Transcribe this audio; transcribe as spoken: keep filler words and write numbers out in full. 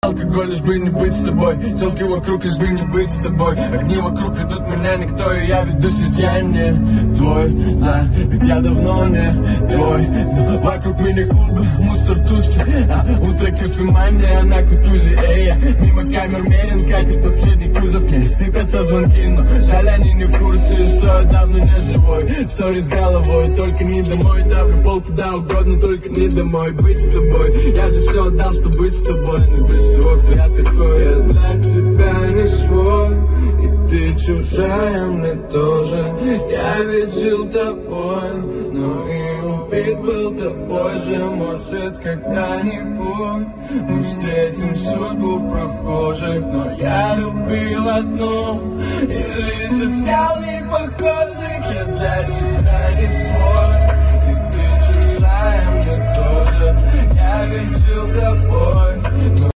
Алкоголь, лишь бы не быть с собой. Телки вокруг, лишь бы не быть с тобой. Огни вокруг ведут меня никто, и я веду себя не твой. Да, ведь я давно не твой. Но вокруг мини-клубы, мусор, тусы, а утро кофемания на кутузе. Эй, я мимо камер мерен, катит последний кузов. Мне сыпятся звонки, но жаль, они не в курсе, что я давно не живой. Ссори с головой, только не домой. Давлю в пол куда угодно, только не домой. Быть с тобой, я же все отдал, чтобы быть с тобой. Но без всего, кто я такой, я для тебя не свой. И ты чужая мне тоже. Я ведь жил тобой, но и убит был тобой же. Может, когда-нибудь мы встретим судьбу в прохожих. Но я любил одну, и лишь искал в них похожих. Я для тебя не свой, и ты чужая мне тоже. Я ведь жил тобой.